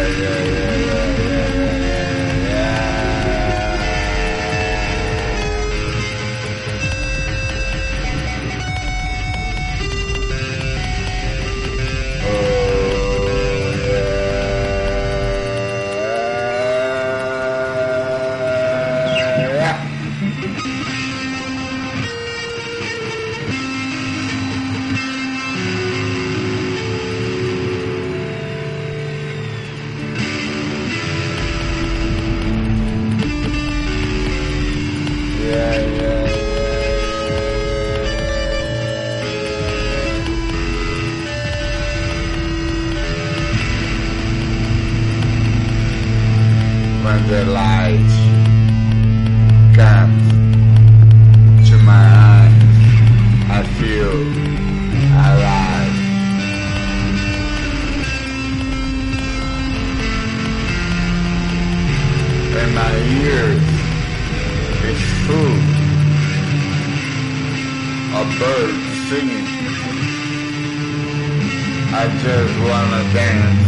When the light comes to my eyes, I feel alive. And my ears is full of birds singing. I just wanna dance.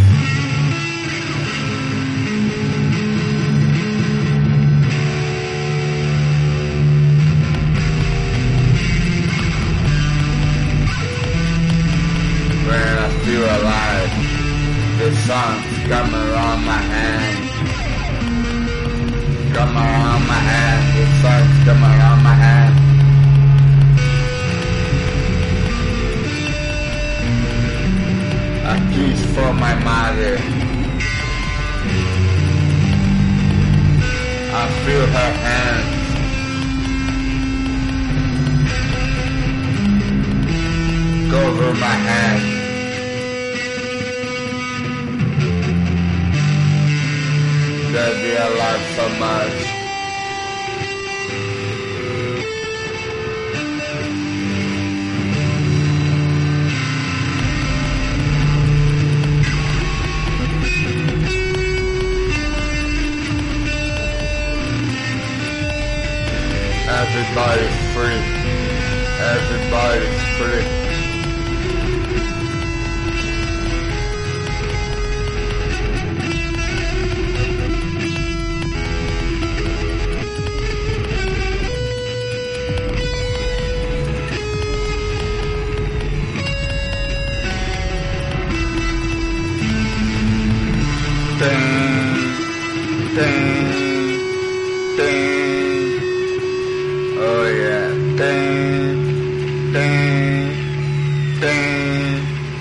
When I feel alive, the sun's come around my hand. Come around my hand, the sun's come around my hand. A kiss for my mother. I feel her hands. Cover my head. Baby, I love so much. Everybody's free. Everybody's free. Ding, ding, ding. Oh yeah, ding, ding, ding.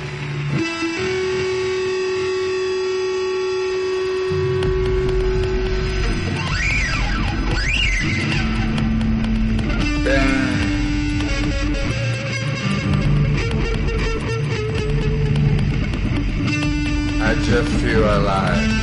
Ding. I just feel alive.